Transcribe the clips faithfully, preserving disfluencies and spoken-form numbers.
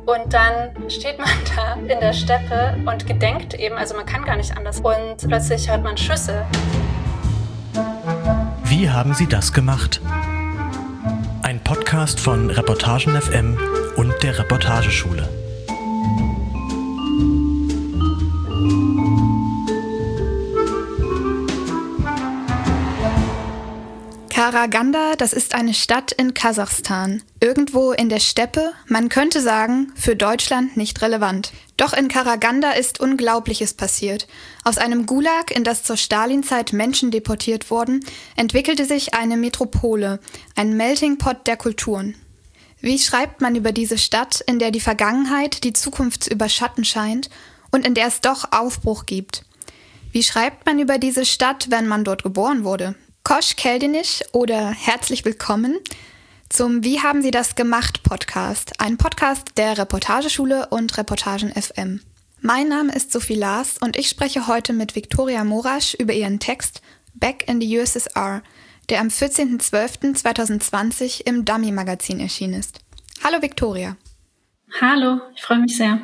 Und dann steht man da in der Steppe und gedenkt eben, also man kann gar nicht anders. Und plötzlich hört man Schüsse. Wie haben Sie das gemacht? Ein Podcast von Reportagen F M und der Reportageschule. Karaganda, das ist eine Stadt in Kasachstan. Irgendwo in der Steppe, man könnte sagen, für Deutschland nicht relevant. Doch in Karaganda ist Unglaubliches passiert. Aus einem Gulag, in das zur Stalinzeit Menschen deportiert wurden, entwickelte sich eine Metropole, ein Melting Pot der Kulturen. Wie schreibt man über diese Stadt, in der die Vergangenheit die Zukunft zu überschatten scheint und in der es doch Aufbruch gibt? Wie schreibt man über diese Stadt, wenn man dort geboren wurde? Hoş geldiniz oder herzlich willkommen zum Wie haben Sie das gemacht Podcast, ein Podcast der Reportageschule und Reportagen F M. Mein Name ist Sophie Lars und ich spreche heute mit Viktoria Morasch über ihren Text Back in the U S S R, der am vierzehnten zwölften zweitausendzwanzig im Dummy-Magazin erschienen ist. Hallo Viktoria. Hallo, ich freue mich sehr.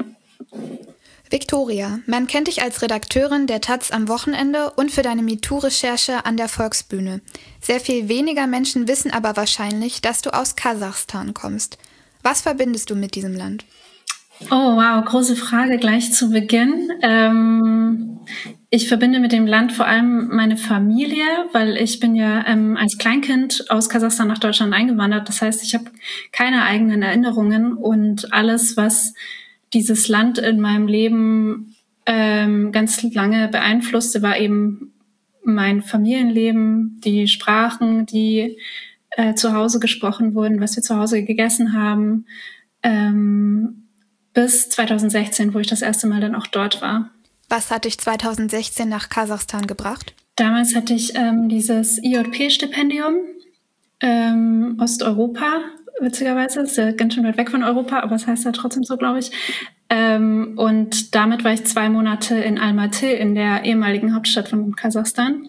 Viktoria, man kennt dich als Redakteurin der Taz am Wochenende und für deine MeToo-Recherche an der Volksbühne. Sehr viel weniger Menschen wissen aber wahrscheinlich, dass du aus Kasachstan kommst. Was verbindest du mit diesem Land? Oh wow, große Frage gleich zu Beginn. Ähm, ich verbinde mit dem Land vor allem meine Familie, weil ich bin ja ähm, als Kleinkind aus Kasachstan nach Deutschland eingewandert. Das heißt, ich habe keine eigenen Erinnerungen und alles, was dieses Land in meinem Leben ähm, ganz lange beeinflusste, war eben mein Familienleben, die Sprachen, die äh, zu Hause gesprochen wurden, was wir zu Hause gegessen haben, ähm, bis zweitausendsechzehn, wo ich das erste Mal dann auch dort war. Was hat dich zweitausendsechzehn nach Kasachstan gebracht? Damals hatte ich ähm, dieses I J P-Stipendium ähm, Osteuropa. Witzigerweise, ist ja ganz schön weit weg von Europa, aber es heißt ja trotzdem so, glaube ich. Ähm, und damit war ich zwei Monate in Almaty, in der ehemaligen Hauptstadt von Kasachstan,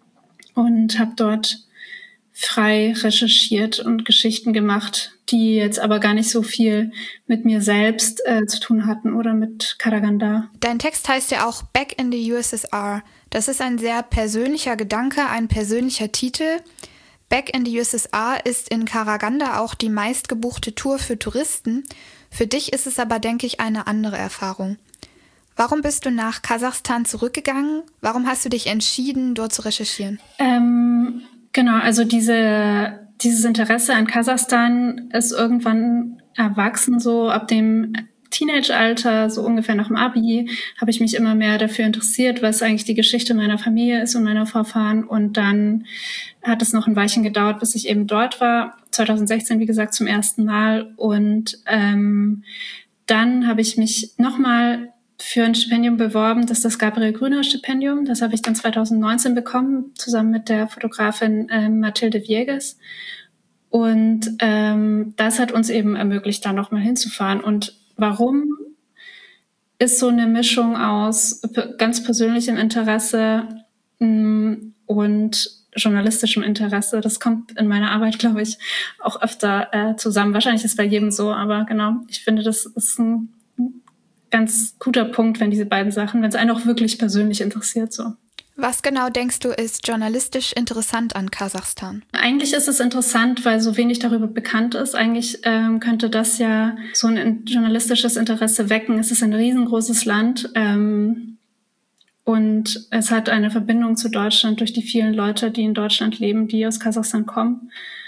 und habe dort frei recherchiert und Geschichten gemacht, die jetzt aber gar nicht so viel mit mir selbst äh, zu tun hatten oder mit Karaganda. Dein Text heißt ja auch Back in the U S S R. Das ist ein sehr persönlicher Gedanke, ein persönlicher Titel. Back in the U S S R ist in Karaganda auch die meistgebuchte Tour für Touristen. Für dich ist es aber, denke ich, eine andere Erfahrung. Warum bist du nach Kasachstan zurückgegangen? Warum hast du dich entschieden, dort zu recherchieren? Ähm, genau, also diese, dieses Interesse an Kasachstan ist irgendwann erwachsen, so ab dem Teenage-Alter, so ungefähr nach dem Abi, habe ich mich immer mehr dafür interessiert, was eigentlich die Geschichte meiner Familie ist und meiner Vorfahren. Und dann hat es noch ein Weilchen gedauert, bis ich eben dort war. zweitausendsechzehn, wie gesagt, zum ersten Mal. Und ähm, dann habe ich mich nochmal für ein Stipendium beworben, das ist das Gabriel-Grüner-Stipendium. Das habe ich dann zweitausendneunzehn bekommen, zusammen mit der Fotografin äh, Mathilde Viegas. Und ähm, das hat uns eben ermöglicht, da nochmal hinzufahren. Und warum ist so eine Mischung aus ganz persönlichem Interesse mh, und journalistischem Interesse? Das kommt in meiner Arbeit, glaube ich, auch öfter äh, zusammen. Wahrscheinlich ist es bei jedem so, aber genau, ich finde, das ist ein ganz guter Punkt, wenn diese beiden Sachen, wenn es einen auch wirklich persönlich interessiert, so. Was genau denkst du, ist journalistisch interessant an Kasachstan? Eigentlich ist es interessant, weil so wenig darüber bekannt ist. Eigentlich ähm, könnte das ja so ein journalistisches Interesse wecken. Es ist ein riesengroßes Land ähm, und es hat eine Verbindung zu Deutschland durch die vielen Leute, die in Deutschland leben, die aus Kasachstan kommen.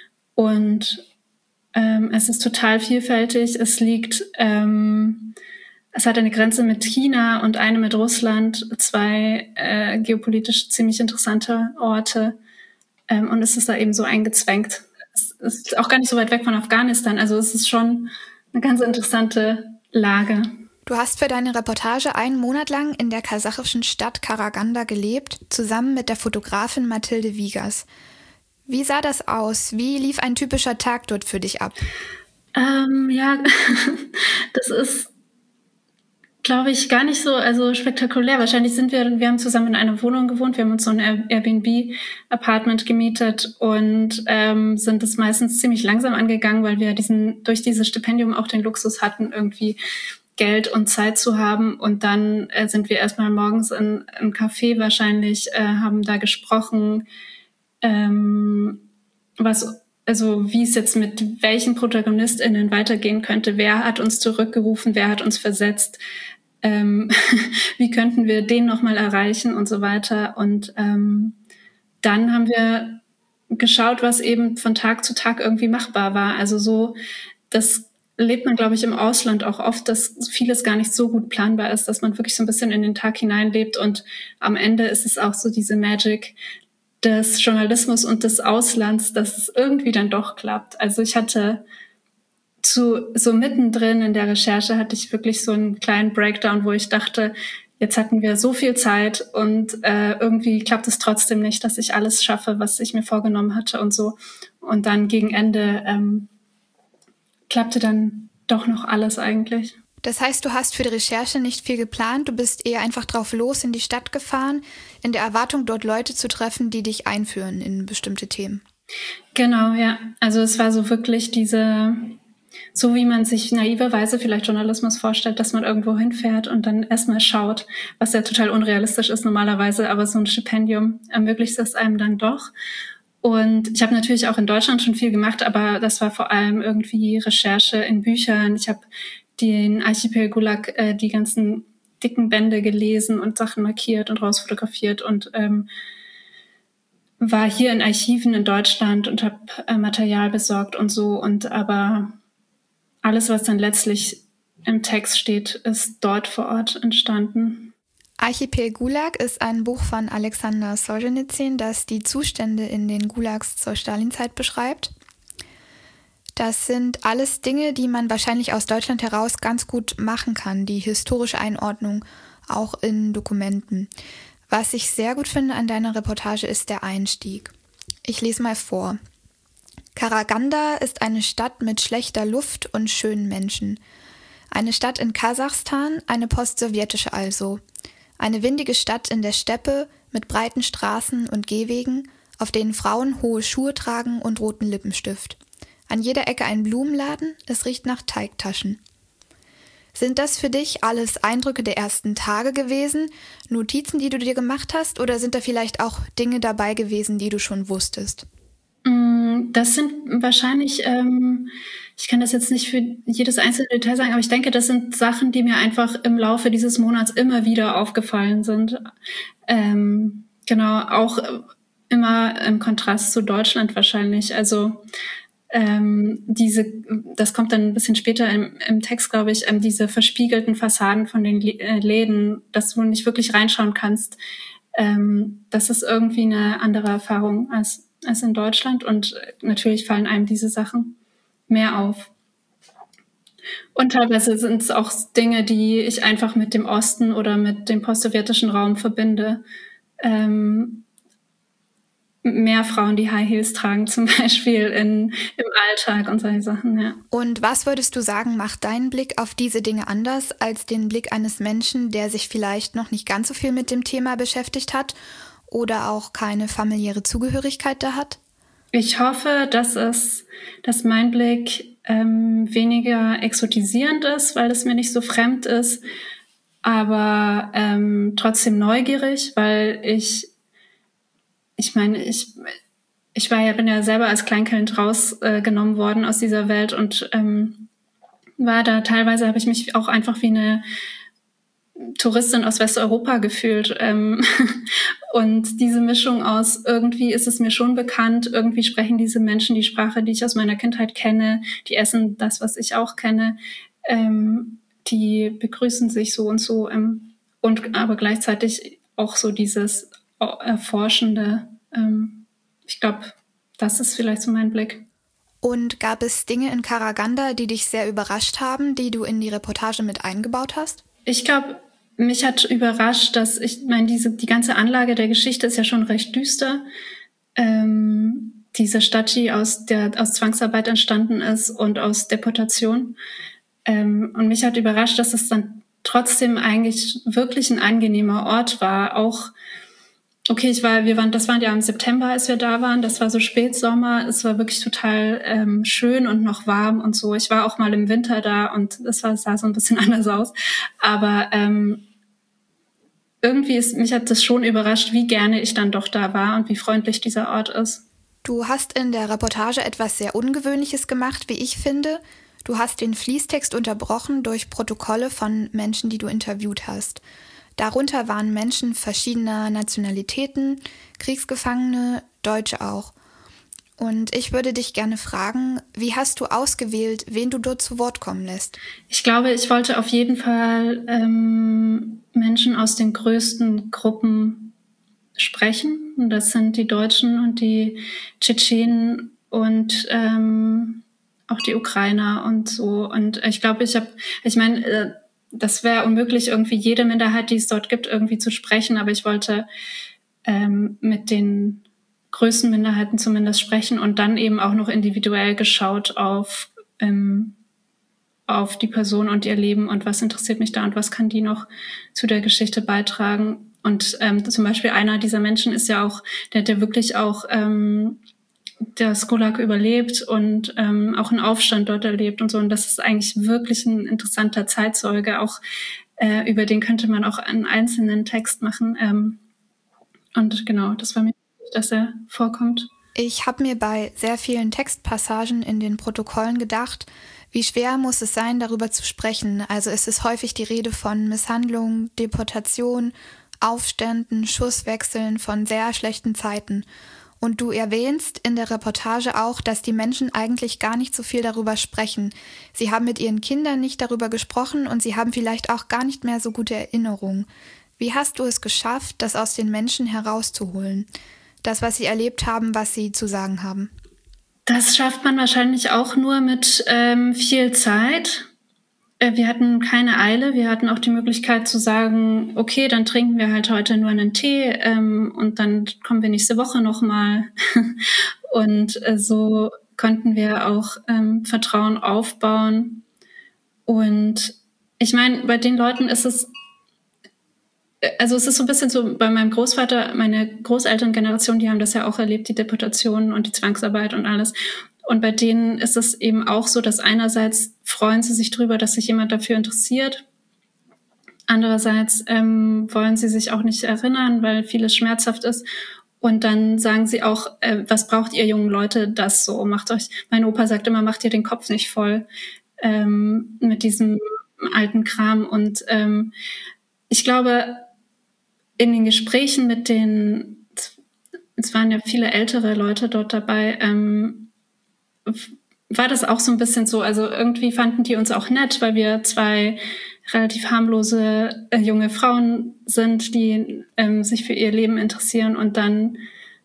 Und ähm, es ist total vielfältig. Es liegt... Ähm, Es hat eine Grenze mit China und eine mit Russland, zwei äh, geopolitisch ziemlich interessante Orte. Ähm, und es ist da eben so eingezwängt. Es ist auch gar nicht so weit weg von Afghanistan. Also es ist schon eine ganz interessante Lage. Du hast für deine Reportage einen Monat lang in der kasachischen Stadt Karaganda gelebt, zusammen mit der Fotografin Mathilde Viegas. Wie sah das aus? Wie lief ein typischer Tag dort für dich ab? Ähm, ja, das ist... glaube ich, gar nicht so also spektakulär. Wahrscheinlich sind wir, wir haben zusammen in einer Wohnung gewohnt, wir haben uns so ein Airbnb-Apartment gemietet und ähm, sind das meistens ziemlich langsam angegangen, weil wir diesen durch dieses Stipendium auch den Luxus hatten, irgendwie Geld und Zeit zu haben. Und dann äh, sind wir erstmal morgens in einem Café wahrscheinlich, äh, haben da gesprochen, ähm, was also wie es jetzt mit welchen ProtagonistInnen weitergehen könnte. Wer hat uns zurückgerufen, wer hat uns versetzt? Ähm, wie könnten wir den nochmal erreichen und so weiter. Und ähm, dann haben wir geschaut, was eben von Tag zu Tag irgendwie machbar war. Also so, das lebt man, glaube ich, im Ausland auch oft, dass vieles gar nicht so gut planbar ist, dass man wirklich so ein bisschen in den Tag hineinlebt. Und am Ende ist es auch so diese Magic des Journalismus und des Auslands, dass es irgendwie dann doch klappt. Also ich hatte zu, so mittendrin in der Recherche hatte ich wirklich so einen kleinen Breakdown, wo ich dachte, jetzt hatten wir so viel Zeit und äh, irgendwie klappt es trotzdem nicht, dass ich alles schaffe, was ich mir vorgenommen hatte und so. Und dann gegen Ende ähm, klappte dann doch noch alles eigentlich. Das heißt, du hast für die Recherche nicht viel geplant, du bist eher einfach drauf los in die Stadt gefahren, in der Erwartung, dort Leute zu treffen, die dich einführen in bestimmte Themen. Genau, ja. Also es war so wirklich diese, so wie man sich naiverweise vielleicht Journalismus vorstellt, dass man irgendwo hinfährt und dann erstmal schaut, was ja total unrealistisch ist normalerweise, aber so ein Stipendium ermöglicht es einem dann doch. Und ich habe natürlich auch in Deutschland schon viel gemacht, aber das war vor allem irgendwie Recherche in Büchern. Ich habe den Archipel Gulag, äh, die ganzen dicken Bände gelesen und Sachen markiert und rausfotografiert und ähm, war hier in Archiven in Deutschland und habe äh, Material besorgt und so. Und aber alles, was dann letztlich im Text steht, ist dort vor Ort entstanden. Archipel Gulag ist ein Buch von Alexander Solzhenitsyn, das die Zustände in den Gulags zur Stalinzeit beschreibt. Das sind alles Dinge, die man wahrscheinlich aus Deutschland heraus ganz gut machen kann, die historische Einordnung auch in Dokumenten. Was ich sehr gut finde an deiner Reportage ist der Einstieg. Ich lese mal vor. Karaganda ist eine Stadt mit schlechter Luft und schönen Menschen. Eine Stadt in Kasachstan, eine postsowjetische also. Eine windige Stadt in der Steppe mit breiten Straßen und Gehwegen, auf denen Frauen hohe Schuhe tragen und roten Lippenstift. An jeder Ecke ein Blumenladen, es riecht nach Teigtaschen. Sind das für dich alles Eindrücke der ersten Tage gewesen, Notizen, die du dir gemacht hast, oder sind da vielleicht auch Dinge dabei gewesen, die du schon wusstest? Das sind wahrscheinlich, ähm, ich kann das jetzt nicht für jedes einzelne Detail sagen, aber ich denke, das sind Sachen, die mir einfach im Laufe dieses Monats immer wieder aufgefallen sind. Ähm, genau, auch immer im Kontrast zu Deutschland wahrscheinlich. Also Ähm, diese, das kommt dann ein bisschen später im, im Text, glaube ich, ähm, diese verspiegelten Fassaden von den Läden, dass du nicht wirklich reinschauen kannst. Ähm, das ist irgendwie eine andere Erfahrung als, als in Deutschland und natürlich fallen einem diese Sachen mehr auf. Und teilweise sind es auch Dinge, die ich einfach mit dem Osten oder mit dem postsowjetischen Raum verbinde. Ähm, mehr Frauen, die High Heels tragen, zum Beispiel in, im Alltag und solche Sachen, ja. Und was würdest du sagen, macht deinen Blick auf diese Dinge anders als den Blick eines Menschen, der sich vielleicht noch nicht ganz so viel mit dem Thema beschäftigt hat oder auch keine familiäre Zugehörigkeit da hat? Ich hoffe, dass es, dass mein Blick ähm, weniger exotisierend ist, weil es mir nicht so fremd ist, aber ähm, trotzdem neugierig, weil ich Ich meine, ich ich war ja bin ja selber als Kleinkind rausgenommen äh, worden aus dieser Welt und ähm, war da teilweise habe ich mich auch einfach wie eine Touristin aus Westeuropa gefühlt ähm, und diese Mischung aus irgendwie ist es mir schon bekannt, irgendwie sprechen diese Menschen die Sprache, die ich aus meiner Kindheit kenne, die essen das, was ich auch kenne, ähm, die begrüßen sich so und so ähm, und aber gleichzeitig auch so dieses Erforschende. Ähm, ich glaube, das ist vielleicht so mein Blick. Und gab es Dinge in Karaganda, die dich sehr überrascht haben, die du in die Reportage mit eingebaut hast? Ich glaube, mich hat überrascht, dass ich meine, diese die ganze Anlage der Geschichte ist ja schon recht düster. Ähm, diese Stadt, die aus der aus Zwangsarbeit entstanden ist und aus Deportation. Ähm, und mich hat überrascht, dass es dann trotzdem eigentlich wirklich ein angenehmer Ort war. Auch, okay, ich war, wir waren, das war ja im September, als wir da waren. Das war so Spätsommer. Es war wirklich total ähm, schön und noch warm und so. Ich war auch mal im Winter da und das war, sah so ein bisschen anders aus. Aber ähm, irgendwie ist, mich hat das schon überrascht, wie gerne ich dann doch da war und wie freundlich dieser Ort ist. Du hast in der Reportage etwas sehr Ungewöhnliches gemacht, wie ich finde. Du hast den Fließtext unterbrochen durch Protokolle von Menschen, die du interviewt hast. Darunter waren Menschen verschiedener Nationalitäten, Kriegsgefangene, Deutsche auch. Und ich würde dich gerne fragen, wie hast du ausgewählt, wen du dort zu Wort kommen lässt? Ich glaube, ich wollte auf jeden Fall ähm, Menschen aus den größten Gruppen sprechen. Und das sind die Deutschen und die Tschetschenen und ähm, auch die Ukrainer und so. Und ich glaube, ich habe, ich meine, äh, das wäre unmöglich, irgendwie jede Minderheit, die es dort gibt, irgendwie zu sprechen. Aber ich wollte ähm, mit den größten Minderheiten zumindest sprechen und dann eben auch noch individuell geschaut auf, ähm, auf die Person und ihr Leben und was interessiert mich da und was kann die noch zu der Geschichte beitragen. Und ähm, zum Beispiel einer dieser Menschen ist ja auch, der hat ja wirklich auch ähm, das Gulag überlebt und ähm, auch einen Aufstand dort erlebt und so. Und das ist eigentlich wirklich ein interessanter Zeitzeuge. Auch äh, über den könnte man auch einen einzelnen Text machen. Ähm, und genau, das war mir wichtig, dass er vorkommt. Ich habe mir bei sehr vielen Textpassagen in den Protokollen gedacht, wie schwer muss es sein, darüber zu sprechen. Also es ist häufig die Rede von Misshandlung, Deportation, Aufständen, Schusswechseln von sehr schlechten Zeiten. Und du erwähnst in der Reportage auch, dass die Menschen eigentlich gar nicht so viel darüber sprechen. Sie haben mit ihren Kindern nicht darüber gesprochen und sie haben vielleicht auch gar nicht mehr so gute Erinnerungen. Wie hast du es geschafft, das aus den Menschen herauszuholen? Das, was sie erlebt haben, was sie zu sagen haben? Das schafft man wahrscheinlich auch nur mit ähm, viel Zeit. Wir hatten keine Eile. Wir hatten auch die Möglichkeit zu sagen, okay, dann trinken wir halt heute nur einen Tee ähm, und dann kommen wir nächste Woche nochmal. Und äh, so konnten wir auch ähm, Vertrauen aufbauen. Und ich meine, bei den Leuten ist es, also es ist so ein bisschen so, bei meinem Großvater, meine Großelterngeneration, die haben das ja auch erlebt, die Deportationen und die Zwangsarbeit und alles. Und bei denen ist es eben auch so, dass einerseits freuen sie sich drüber, dass sich jemand dafür interessiert. Andererseits ähm, wollen sie sich auch nicht erinnern, weil vieles schmerzhaft ist. Und dann sagen sie auch, äh, was braucht ihr jungen Leute das so? Macht euch, mein Opa sagt immer, macht ihr den Kopf nicht voll ähm, mit diesem alten Kram. Und ähm, ich glaube, in den Gesprächen mit den, es waren ja viele ältere Leute dort dabei, ähm, war das auch so ein bisschen so, also irgendwie fanden die uns auch nett, weil wir zwei relativ harmlose äh, junge Frauen sind, die ähm, sich für ihr Leben interessieren und dann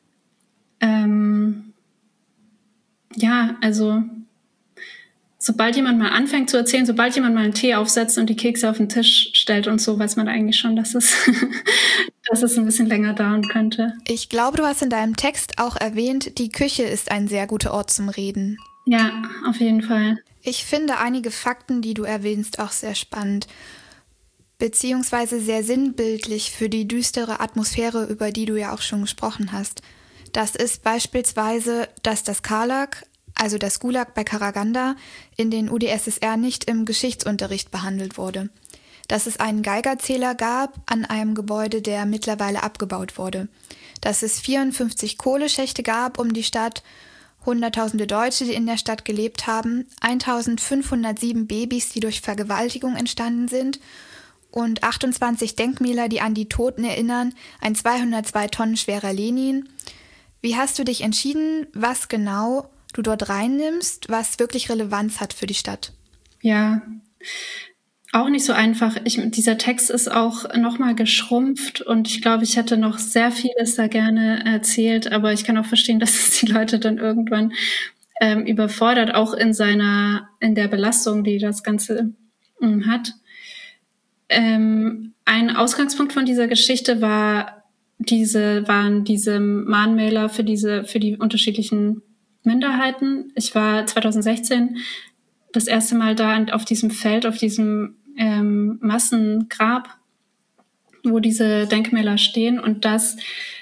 ähm, ja, also sobald jemand mal anfängt zu erzählen, sobald jemand mal einen Tee aufsetzt und die Kekse auf den Tisch stellt und so, weiß man eigentlich schon, dass es, dass es ein bisschen länger dauern könnte. Ich glaube, du hast in deinem Text auch erwähnt, die Küche ist ein sehr guter Ort zum Reden. Ja, auf jeden Fall. Ich finde einige Fakten, die du erwähnst, auch sehr spannend, beziehungsweise sehr sinnbildlich für die düstere Atmosphäre, über die du ja auch schon gesprochen hast. Das ist beispielsweise, dass das Gulag, also das Gulag bei Karaganda, in den U d S S R nicht im Geschichtsunterricht behandelt wurde. Dass es einen Geigerzähler gab an einem Gebäude, der mittlerweile abgebaut wurde. Dass es vierundfünfzig Kohleschächte gab um die Stadt, Hunderttausende Deutsche, die in der Stadt gelebt haben, eintausendfünfhundertsieben Babys, die durch Vergewaltigung entstanden sind und achtundzwanzig Denkmäler, die an die Toten erinnern, ein zweihundertzwei Tonnen schwerer Lenin. Wie hast du dich entschieden, was genau du dort reinnimmst, was wirklich Relevanz hat für die Stadt? Ja, auch nicht so einfach. Ich, dieser Text ist auch nochmal geschrumpft und ich glaube, ich hätte noch sehr vieles da gerne erzählt, aber ich kann auch verstehen, dass es die Leute dann irgendwann ähm, überfordert, auch in seiner, in der Belastung, die das Ganze ähm, hat. Ähm, ein Ausgangspunkt von dieser Geschichte war diese, waren diese Mahnmäler für diese, für die unterschiedlichen Minderheiten. Ich war zweitausendsechzehn das erste Mal da auf diesem Feld, auf diesem ähm, Massengrab, wo diese Denkmäler stehen. Und das,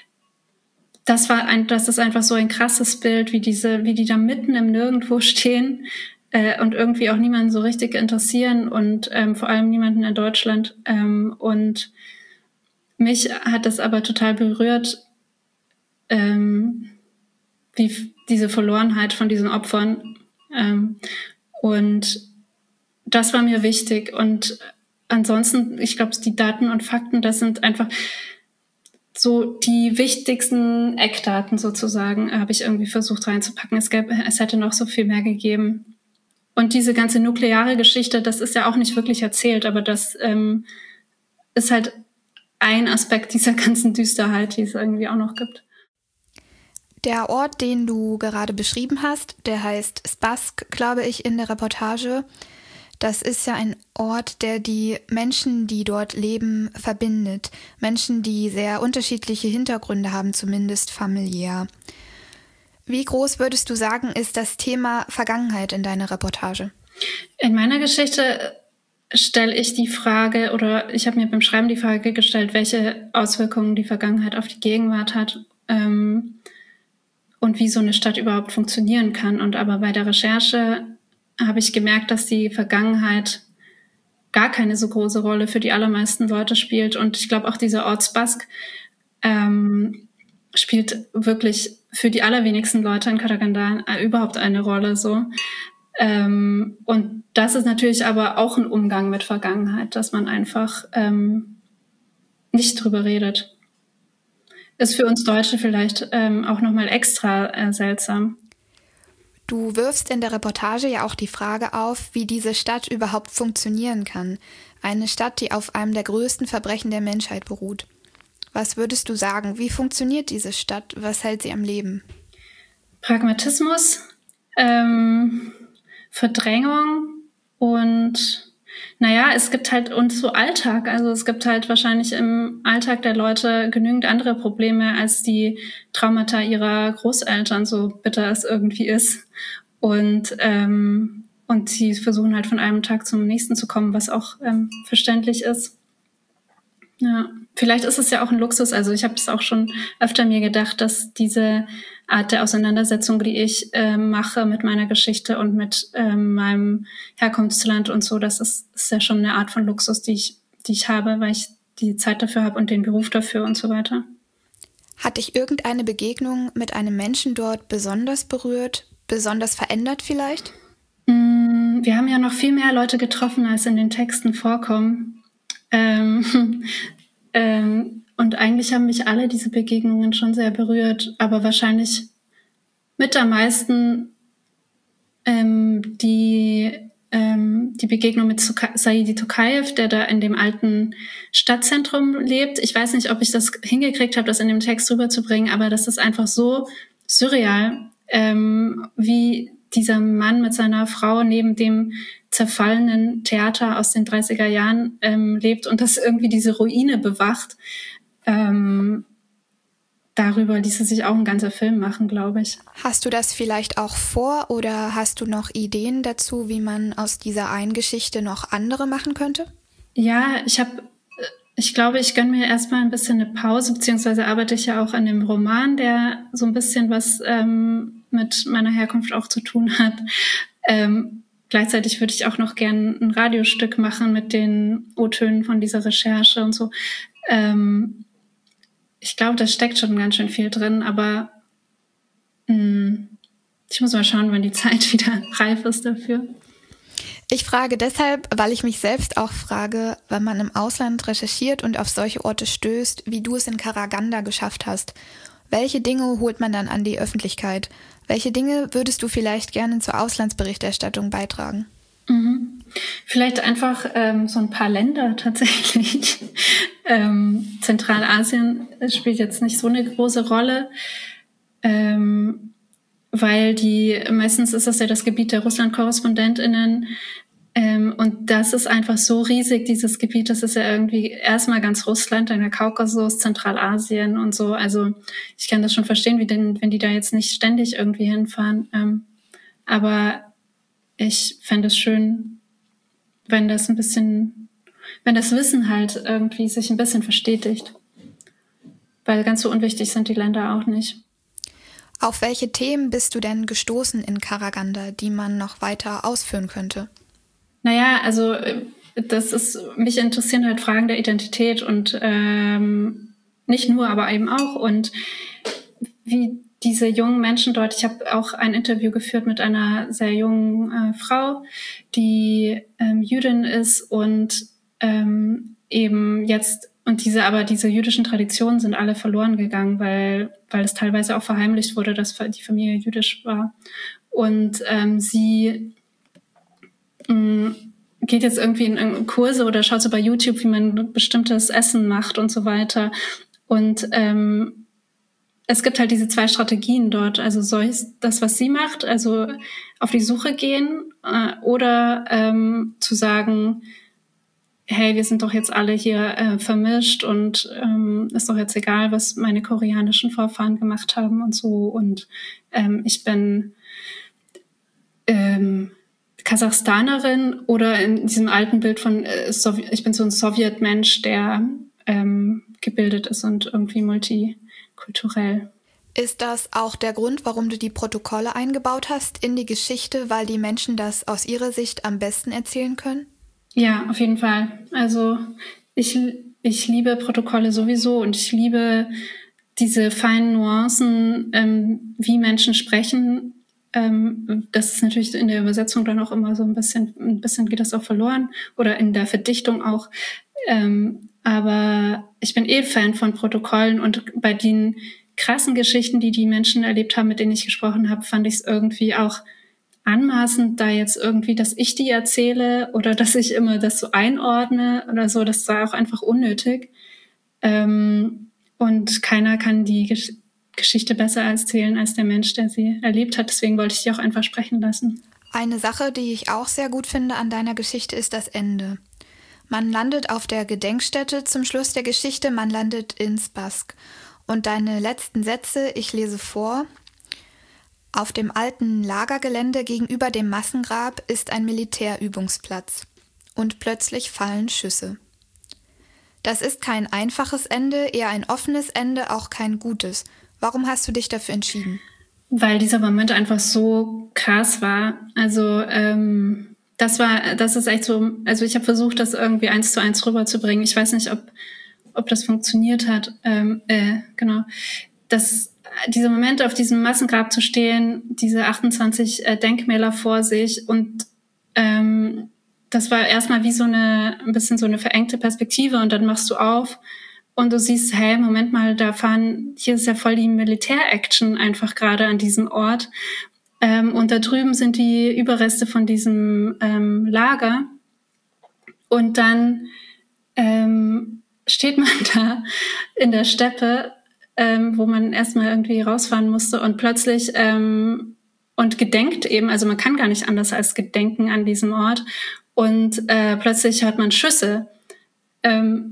das war ein, das ist einfach so ein krasses Bild, wie diese, wie die da mitten im Nirgendwo stehen äh, und irgendwie auch niemanden so richtig interessieren und ähm, vor allem niemanden in Deutschland. Ähm, und mich hat das aber total berührt, ähm, wie diese Verlorenheit von diesen Opfern. Ähm, und das war mir wichtig. Und ansonsten, ich glaube, die Daten und Fakten, das sind einfach so die wichtigsten Eckdaten sozusagen, habe ich irgendwie versucht reinzupacken. Es gäbe, es hätte noch so viel mehr gegeben. Und diese ganze nukleare Geschichte, das ist ja auch nicht wirklich erzählt, aber das ähm, ist halt ein Aspekt dieser ganzen Düsterheit, die es irgendwie auch noch gibt. Der Ort, den du gerade beschrieben hast, der heißt Spassk, glaube ich, in der Reportage. Das ist ja ein Ort, der die Menschen, die dort leben, verbindet. Menschen, die sehr unterschiedliche Hintergründe haben, zumindest familiär. Wie groß würdest du sagen, ist das Thema Vergangenheit in deiner Reportage? In meiner Geschichte stelle ich die Frage, oder ich habe mir beim Schreiben die Frage gestellt, welche Auswirkungen die Vergangenheit auf die Gegenwart hat. Ähm, und wie so eine Stadt überhaupt funktionieren kann. Und aber bei der Recherche habe ich gemerkt, dass die Vergangenheit gar keine so große Rolle für die allermeisten Leute spielt. Und ich glaube auch dieser Ort Spassk ähm, spielt wirklich für die allerwenigsten Leute in Karaganda überhaupt eine Rolle. So. Ähm, und das ist natürlich aber auch ein Umgang mit Vergangenheit, dass man einfach ähm, nicht drüber redet. Ist für uns Deutsche vielleicht ähm, auch nochmal extra äh, seltsam. Du wirfst in der Reportage ja auch die Frage auf, wie diese Stadt überhaupt funktionieren kann. Eine Stadt, die auf einem der größten Verbrechen der Menschheit beruht. Was würdest du sagen? Wie funktioniert diese Stadt? Was hält sie am Leben? Pragmatismus, ähm, Verdrängung und naja, es gibt halt uns so Alltag. Also es gibt halt wahrscheinlich im Alltag der Leute genügend andere Probleme als die Traumata ihrer Großeltern, so bitter es irgendwie ist. Und ähm, und sie versuchen halt von einem Tag zum nächsten zu kommen, was auch ähm, verständlich ist. Ja, vielleicht ist es ja auch ein Luxus. Also ich habe es auch schon öfter mir gedacht, dass diese Art der Auseinandersetzung, die ich äh, mache mit meiner Geschichte und mit ähm, meinem Herkunftsland und so, das ist, ist ja schon eine Art von Luxus, die ich, die ich habe, weil ich die Zeit dafür habe und den Beruf dafür und so weiter. Hat dich irgendeine Begegnung mit einem Menschen dort besonders berührt, besonders verändert vielleicht? Mm, wir haben ja noch viel mehr Leute getroffen, als in den Texten vorkommen. Ähm, ähm, und eigentlich haben mich alle diese Begegnungen schon sehr berührt, aber wahrscheinlich mit am meisten ähm, die, ähm, die Begegnung mit Saidi Tokayev, der da in dem alten Stadtzentrum lebt. Ich weiß nicht, ob ich das hingekriegt habe, das in dem Text rüberzubringen, aber das ist einfach so surreal, ähm, wie dieser Mann mit seiner Frau neben dem zerfallenen Theater aus den dreißiger Jahren ähm, lebt und das irgendwie diese Ruine bewacht. Ähm, darüber ließe sich auch ein ganzer Film machen, glaube ich. Hast du das vielleicht auch vor oder hast du noch Ideen dazu, wie man aus dieser einen Geschichte noch andere machen könnte? Ja, ich habe, ich glaube, ich gönne mir erstmal ein bisschen eine Pause, beziehungsweise arbeite ich ja auch an dem Roman, der so ein bisschen was ähm, mit meiner Herkunft auch zu tun hat. Ähm, Gleichzeitig würde ich auch noch gern ein Radiostück machen mit den O-Tönen von dieser Recherche und so. Ähm, ich glaube, da steckt schon ganz schön viel drin, aber mh, ich muss mal schauen, wann die Zeit wieder reif ist dafür. Ich frage deshalb, weil ich mich selbst auch frage, wenn man im Ausland recherchiert und auf solche Orte stößt, wie du es in Karaganda geschafft hast. Welche Dinge holt man dann an die Öffentlichkeit? Welche Dinge würdest du vielleicht gerne zur Auslandsberichterstattung beitragen? Mhm. Vielleicht einfach ähm, so ein paar Länder tatsächlich. ähm, Zentralasien spielt jetzt nicht so eine große Rolle, ähm, weil die meistens ist das ja das Gebiet der Russland-KorrespondentInnen. Ähm, und das ist einfach so riesig, dieses Gebiet. Das ist ja irgendwie erstmal ganz Russland, dann der Kaukasus, Zentralasien und so. Also ich kann das schon verstehen, wie denn, wenn die da jetzt nicht ständig irgendwie hinfahren. Ähm, aber ich fände es schön, wenn das ein bisschen wenn das Wissen halt irgendwie sich ein bisschen verstetigt. Weil ganz so unwichtig sind die Länder auch nicht. Auf welche Themen bist du denn gestoßen in Karaganda, die man noch weiter ausführen könnte? Naja, also das ist, mich interessieren halt Fragen der Identität und ähm, nicht nur, aber eben auch. Und wie diese jungen Menschen dort, ich habe auch ein Interview geführt mit einer sehr jungen äh, Frau, die ähm, Jüdin ist und ähm, eben jetzt, und diese, aber diese jüdischen Traditionen sind alle verloren gegangen, weil, weil es teilweise auch verheimlicht wurde, dass die Familie jüdisch war. Und ähm, sie mh, geht jetzt irgendwie in, in Kurse oder schaut so bei YouTube, wie man bestimmtes Essen macht und so weiter. Und ähm, es gibt halt diese zwei Strategien dort. Also soll das, was sie macht, also auf die Suche gehen äh, oder ähm, zu sagen, hey, wir sind doch jetzt alle hier äh, vermischt und ähm, ist doch jetzt egal, was meine koreanischen Vorfahren gemacht haben und so. Und ähm, ich bin ähm, Kasachstanerin oder in diesem alten Bild von, äh, Sow- ich bin so ein Sowjetmensch, der ähm, gebildet ist und irgendwie multikulturell. Ist das auch der Grund, warum du die Protokolle eingebaut hast in die Geschichte, weil die Menschen das aus ihrer Sicht am besten erzählen können? Ja, auf jeden Fall. Also ich, ich liebe Protokolle sowieso und ich liebe diese feinen Nuancen, ähm, wie Menschen sprechen. Ähm, das ist natürlich in der Übersetzung dann auch immer so ein bisschen, ein bisschen geht das auch verloren oder in der Verdichtung auch. Ähm, aber ich bin eh Fan von Protokollen und bei den krassen Geschichten, die die Menschen erlebt haben, mit denen ich gesprochen habe, fand ich es irgendwie auch anmaßend, da jetzt irgendwie, dass ich die erzähle oder dass ich immer das so einordne oder so. Das war auch einfach unnötig. Ähm, und keiner kann die Gesch- Geschichte besser erzählen als der Mensch, der sie erlebt hat. Deswegen wollte ich die auch einfach sprechen lassen. Eine Sache, die ich auch sehr gut finde an deiner Geschichte, ist das Ende. Man landet auf der Gedenkstätte zum Schluss der Geschichte, man landet in Spassk. Und deine letzten Sätze, ich lese vor: Auf dem alten Lagergelände gegenüber dem Massengrab ist ein Militärübungsplatz. Und plötzlich fallen Schüsse. Das ist kein einfaches Ende, eher ein offenes Ende, auch kein gutes. Warum hast du dich dafür entschieden? Weil dieser Moment einfach so krass war. Also ähm, das war, das ist echt so, also ich habe versucht, das irgendwie eins zu eins rüberzubringen. Ich weiß nicht, ob ob das funktioniert hat. Ähm, äh, genau. Das Dieser Moment, auf diesem Massengrab zu stehen, diese achtundzwanzig äh, Denkmäler vor sich und ähm, das war erstmal wie so eine, ein bisschen so eine verengte Perspektive und dann machst du auf und du siehst, hey, Moment mal, da fahren, hier ist ja voll die Militär-Action einfach gerade an diesem Ort ähm, und da drüben sind die Überreste von diesem ähm, Lager und dann ähm, steht man da in der Steppe, Ähm, wo man erstmal irgendwie rausfahren musste und plötzlich ähm, und gedenkt eben, also man kann gar nicht anders als gedenken an diesem Ort und äh, plötzlich hört man Schüsse. Ähm,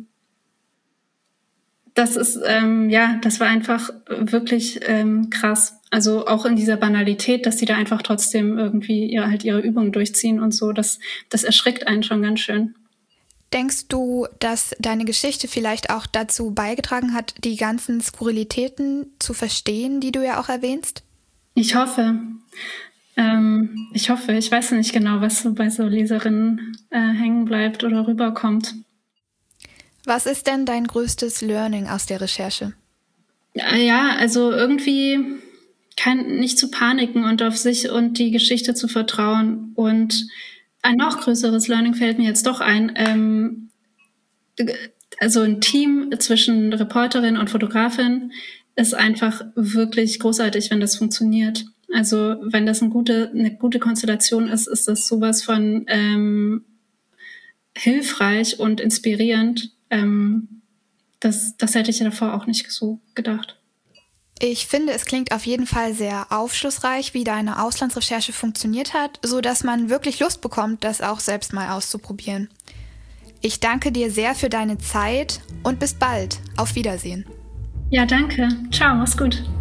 das ist, ähm, ja, das war einfach wirklich ähm, krass. Also auch in dieser Banalität, dass die da einfach trotzdem irgendwie ihre, halt ihre Übungen durchziehen und so, das, das erschrickt einen schon ganz schön. Denkst du, dass deine Geschichte vielleicht auch dazu beigetragen hat, die ganzen Skurrilitäten zu verstehen, die du ja auch erwähnst? Ich hoffe. Ähm, ich hoffe. Ich weiß nicht genau, was so bei so Leserinnen äh, hängen bleibt oder rüberkommt. Was ist denn dein größtes Learning aus der Recherche? Ja, also irgendwie kein, nicht zu paniken und auf sich und die Geschichte zu vertrauen. Und ein noch größeres Learning fällt mir jetzt doch ein. Ähm, also ein Team zwischen Reporterin und Fotografin ist einfach wirklich großartig, wenn das funktioniert. Also wenn das eine gute, eine gute Konstellation ist, ist das sowas von ähm, hilfreich und inspirierend. Ähm, das, das hätte ich davor auch nicht so gedacht. Ich finde, es klingt auf jeden Fall sehr aufschlussreich, wie deine Auslandsrecherche funktioniert hat, sodass man wirklich Lust bekommt, das auch selbst mal auszuprobieren. Ich danke dir sehr für deine Zeit und bis bald. Auf Wiedersehen. Ja, danke. Ciao, mach's gut.